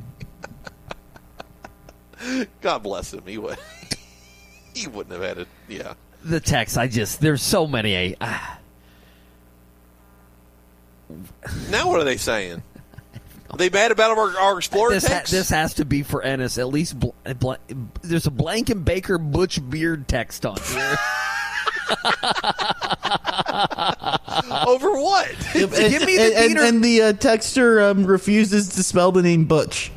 God bless him. He would. He wouldn't have had it. Yeah. The text. There's so many. Now what are they saying? Are they mad about our Explorer text? This has to be for Ennis. At least there's a Blanken Baker Butch Beard text on here. Over what? Give me the Diener. And the texter refuses to spell the name Butch.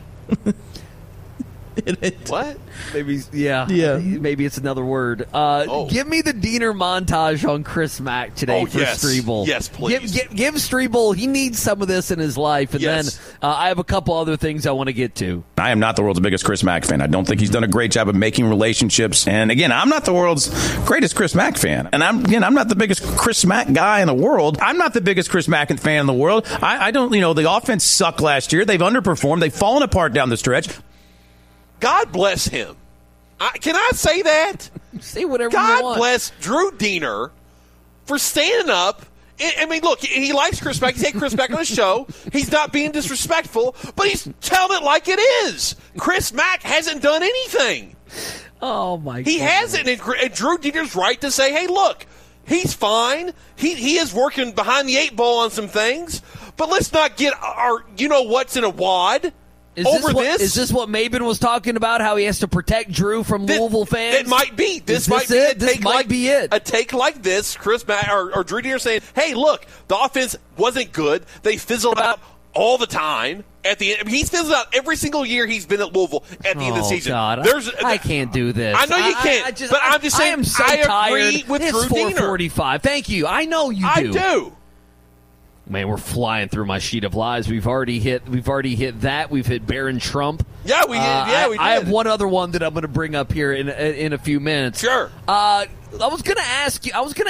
What? Maybe, yeah. Maybe it's another word. Give me the Diener montage on Chris Mack today for Strebel. Yes, please. Give Strebel, he needs some of this in his life. And then I have a couple other things I want to get to. I am not the world's biggest Chris Mack fan. I don't think he's done a great job of making relationships. And again, I'm not the world's greatest Chris Mack fan. And I'm not the biggest Chris Mack guy in the world. I'm not the biggest Chris Mack fan in the world. I don't, the offense sucked last year. They've underperformed. They've fallen apart down the stretch. God bless him. Can I say that? Say whatever you God want. bless Drew Diener for standing up. I mean, look, he likes Chris Mack. He's had Chris Mack on his show. He's not being disrespectful, but he's telling it like it is. Chris Mack hasn't done anything. Oh, my God. He hasn't. And Drew Diener's right to say, hey, look, he's fine. He is working behind the 8 ball on some things, but let's not get our what's in a wad. Is this what Maben was talking about? How he has to protect Drew from Louisville fans? It might be. This might be it. A take like this, Chris Mack or Drew Diener saying, "Hey, look, the offense wasn't good. They fizzled out all the time. At the end, he's fizzled out every single year he's been at Louisville at the end of the season. God, I can't do this. I know you can't. But I'm just saying. I am so I tired. agree with it's Drew Diener. 4:45. Thank you. I know you do. I do. Man, we're flying through my sheet of lies. We've already hit that. We've hit Barron Trump. Yeah, we did. We did. I have one other one that I'm going to bring up here in a few minutes. Sure. I was going to ask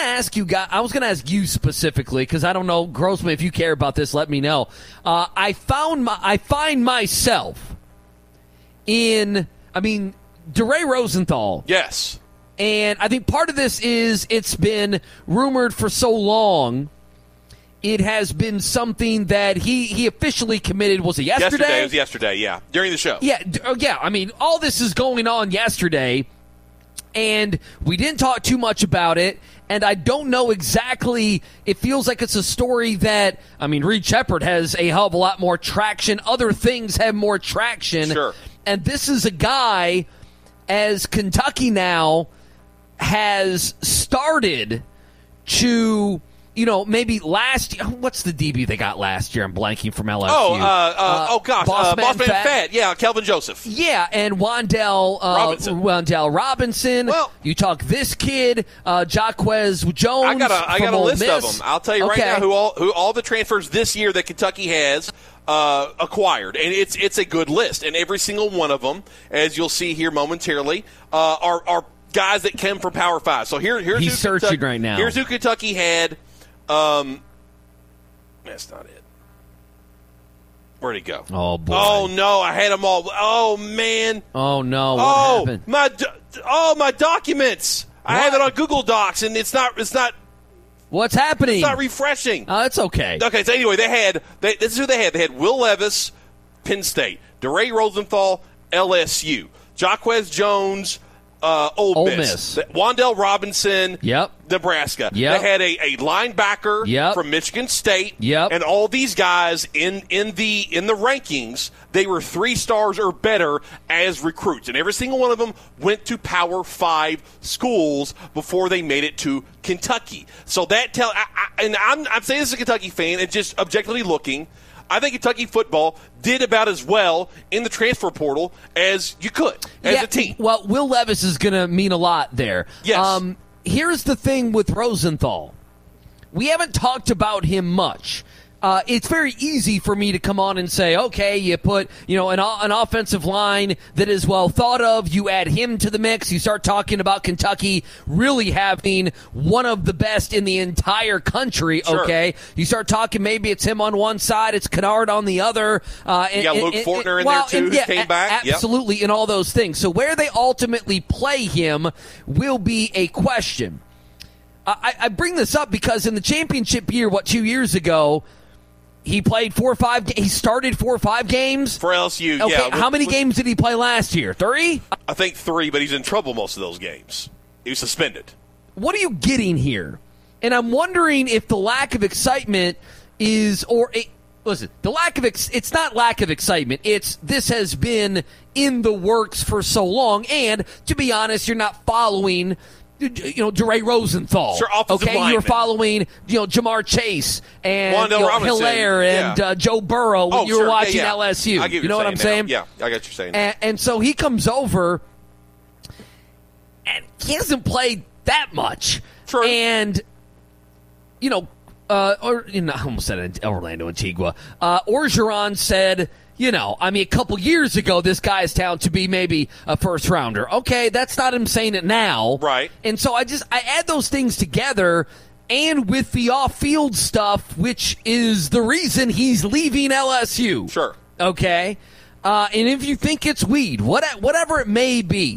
you specifically because I don't know, Grossman. If you care about this, let me know. I find myself in. DeRay Rosenthal. Yes. And I think part of this is it's been rumored for so long. It has been something that he officially committed. Was it yesterday? It was yesterday, yeah. During the show. Yeah. All this is going on yesterday, and we didn't talk too much about it, and I don't know exactly. It feels like it's a story that, Reed Sheppard has a hell of a lot more traction. Other things have more traction. Sure. And this is a guy, as Kentucky now has started to... maybe last year. What's the DB they got last year? I'm blanking from LSU. Bossman Fett. Yeah, Kelvin Joseph. Yeah, and Wandell Robinson. Well, you talk this kid, Jaquez Jones. I got a list of them. I'll tell you right now Okay. who all the transfers this year that Kentucky has acquired, and it's a good list. And every single one of them, as you'll see here momentarily, are guys that came from Power 5. So here's he's who searching Kentucky, right now. Here's who Kentucky had. That's not it. Where'd he go? Oh, boy. Oh, no, I had them all. Oh, man. Oh, no, what happened? My documents. I have it on Google Docs, and it's not. What's happening? It's not refreshing. Oh, it's okay. Okay, so anyway, this is who they had. They had Will Levis, Penn State, DeRay Rosenthal, LSU, Jaquez Jones, Ole Miss. Wan'Dale Robinson, Nebraska. Yep. They had a linebacker from Michigan State. And all these guys in the rankings, they were 3 stars or better as recruits. And every single one of them went to Power 5 schools before they made it to Kentucky. So that I'm saying this as a Kentucky fan and just objectively looking, I think Kentucky football did about as well in the transfer portal as you could as a team. Well, Will Levis is going to mean a lot there. Yes. Here's the thing with Rosenthal. We haven't talked about him much. It's very easy for me to come on and say, okay, you put an offensive line that is well thought of. You add him to the mix. You start talking about Kentucky really having one of the best in the entire country. Sure. Okay, you start talking. Maybe it's him on one side, it's Kennard on the other. You got Luke Fortner in there too, who came back. Absolutely, and all those things. So where they ultimately play him will be a question. I bring this up because in the championship year, 2 years ago, he played 4 or 5. He started 4 or 5 games for LSU. Okay, yeah. How many games did he play last year? 3? I think 3, but he's in trouble most of those games. He was suspended. What are you getting here? And I'm wondering if the lack of excitement is, listen, it's not lack of excitement. It's this has been in the works for so long, and to be honest, you're not following. DeRay Rosenthal. Sure, offensive lineman. You're following, Jamar Chase and Hilaire and Joe Burrow when you were watching LSU. I get you know what I'm saying? Yeah, I got what you're saying. And so he comes over, and he hasn't played that much. True. And, I almost said Orlando Antigua. Orgeron said, a couple years ago, this guy's down to be maybe a first rounder. Okay, that's not him saying it now. Right. And so I add those things together, and with the off-field stuff, which is the reason he's leaving LSU. Sure. Okay? And if you think it's weed, whatever it may be,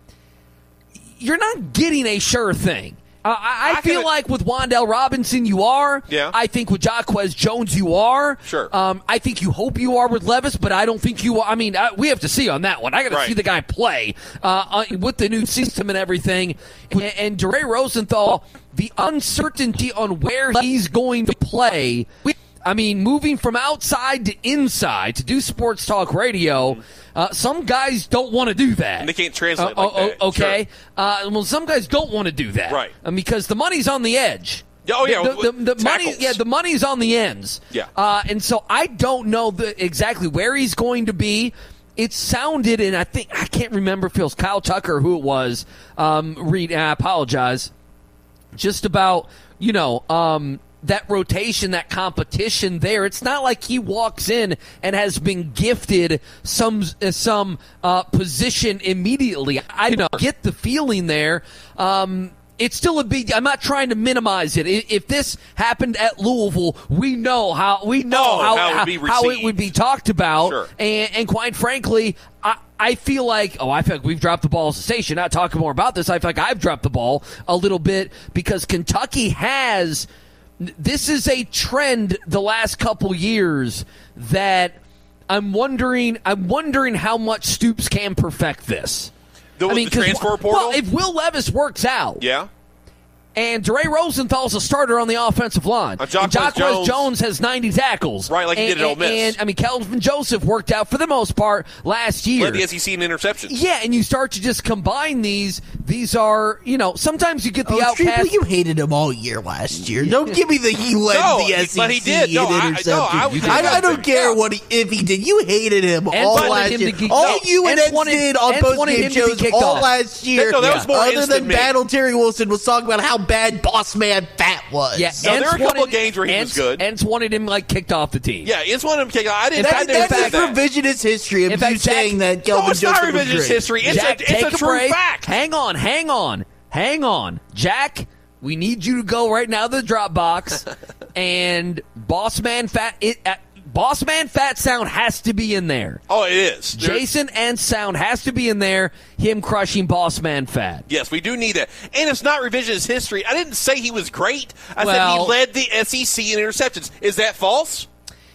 you're not getting a sure thing. I feel like with Wan'Dale Robinson you are. Yeah. I think with Jaquez Jones you are. Sure. I think you hope you are with Levis, but I don't think you are. I mean, we have to see on that one. I got to see the guy play with the new system and everything. And DeRay Rosenthal, the uncertainty on where he's going to play. I mean, moving from outside to inside to do sports talk radio, some guys don't want to do that. And they can't translate like that. Okay. Sure. Well, some guys don't want to do that. Right. Because the money's on the edge. Oh, yeah. The money, the money's on the ends. Yeah. And so I don't know exactly where he's going to be. It sounded, and I can't remember if it was Kyle Tucker who it was, I apologize, just about, that rotation, that competition there. It's not like he walks in and has been gifted some position immediately. I don't get the feeling there. It's still a big. I'm not trying to minimize it. If this happened at Louisville, we know how it would be talked about. Sure. And quite frankly, I feel like we've dropped the ball as a station. Not talking more about this. I feel like I've dropped the ball a little bit because Kentucky has. This is a trend the last couple years that I'm wondering how much Stoops can perfect this. The transfer portal? Well, if Will Levis works out, and DeRay Rosenthal's a starter on the offensive line, and Jaquez Jones has 90 tackles, right? Like he did at Ole Miss. And Kelvin Joseph worked out for the most part last year. Led the SEC in interceptions. Yeah, and you start to just combine these. These are, sometimes you get the outcast. You hated him all year last year. Don't give me he led the SEC but he did. in interceptions. I don't care if he did. You hated him all last year. All you and Ed did on post-game shows all last year, other than Battle Terry Wilson, was talking about how bad Boss Man Fat was. Yeah, there were a couple of games where he was good. Entz wanted him kicked off the team. Yeah, Entz wanted him kicked off. That's revisionist history of you saying that Kelvin Joseph was great. It's not revisionist history. It's a true fact. Hang on. Jack, we need you to go right now to the Dropbox, and Boss Man Fat sound has to be in there. Oh, it is. Jason Entz sound has to be in there, him crushing Boss Man Fat. Yes, we do need that. And it's not revisionist history. I didn't say he was great. I said he led the SEC in interceptions. Is that false?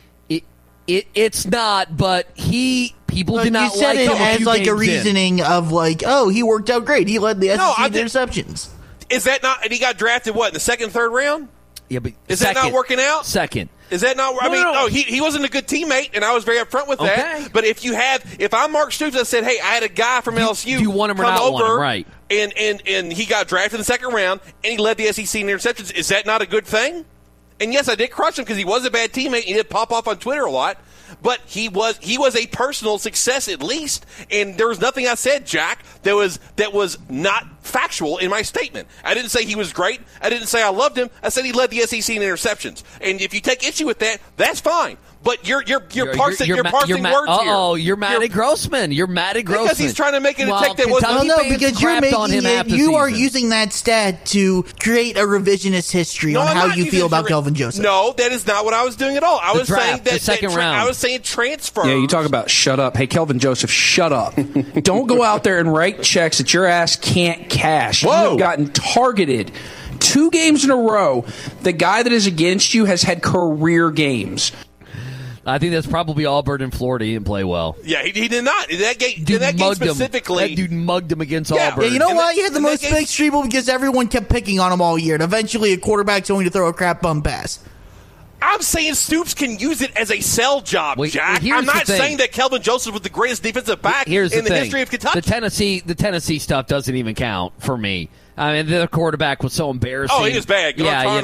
It's not, but people do not like him. You said it as a reasoning of he worked out great. He led the SEC in interceptions. Is that not? And he got drafted in the second, third round? Yeah, but is that not working out? Second. Is that not? No. He wasn't a good teammate, and I was very upfront with that. But if I'm Mark Stoops, I said, hey, I had a guy from LSU. Do you want him or not want him? Right. And he got drafted in the second round, and he led the SEC in interceptions. Is that not a good thing? And yes, I did crush him because he was a bad teammate. He did pop off on Twitter a lot. But he was a personal success at least, and there was nothing I said, Jack, that was not factual in my statement. I didn't say he was great. I didn't say I loved him. I said he led the SEC in interceptions. And if you take issue with that, that's fine. But you're parsing words here. Oh, you're mad at Grossman. You're mad at Grossman because he's trying to make it a take that wasn't. No, because you're making you are using that stat to create a revisionist history on how you feel about Kelvin Joseph. No, that is not what I was doing at all. I was saying that second round. I was saying transfer. Yeah, you talk about shut up. Hey, Kelvin Joseph, shut up. Don't go out there and write checks that your ass can't cash. Whoa. You have gotten targeted 2 games in a row. The guy that is against you has had career games. I think that's probably Auburn and Florida. He didn't play well. Yeah, he did not. In that game specifically. That dude mugged him against Auburn. Yeah, you know why he had the most mixed dribble? Because everyone kept picking on him all year, and eventually a quarterback's going to throw a crap bum pass. I'm saying Stoops can use it as a sell job, Jack. I'm not saying that Kelvin Joseph was the greatest defensive back in the history of Kentucky. The Tennessee stuff doesn't even count for me. I mean, the quarterback was so embarrassing. Oh, he was bad.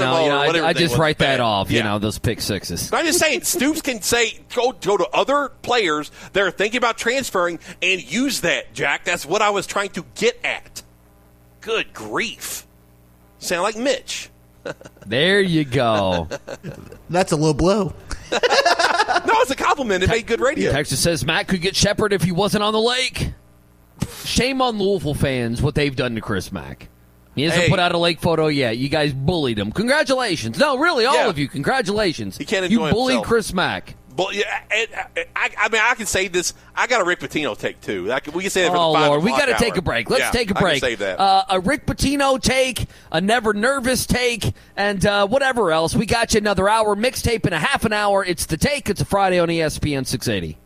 I just write that off. Those pick sixes. I'm just saying, Stoops can go to other players that are thinking about transferring and use that, Jack. That's what I was trying to get at. Good grief. Sound like Mitch. There you go. That's a low blow. No, it's a compliment. It made good radio. Texas says Matt could get Shepard if he wasn't on the lake. Shame on Louisville fans what they've done to Chris Mack. He hasn't put out a lake photo yet. You guys bullied him. Congratulations. No, really, all of you. Congratulations. He can't enjoy You bullied himself. Chris Mack. But I can say this. I got a Rick Pitino take too. We can say that for the 5 Lord, we got to take a break. Let's take a break. I can save that. A Rick Pitino take, a Never Nervous take, and whatever else. We got you another hour, mixtape in a half an hour. It's The Take. It's a Friday on ESPN 680.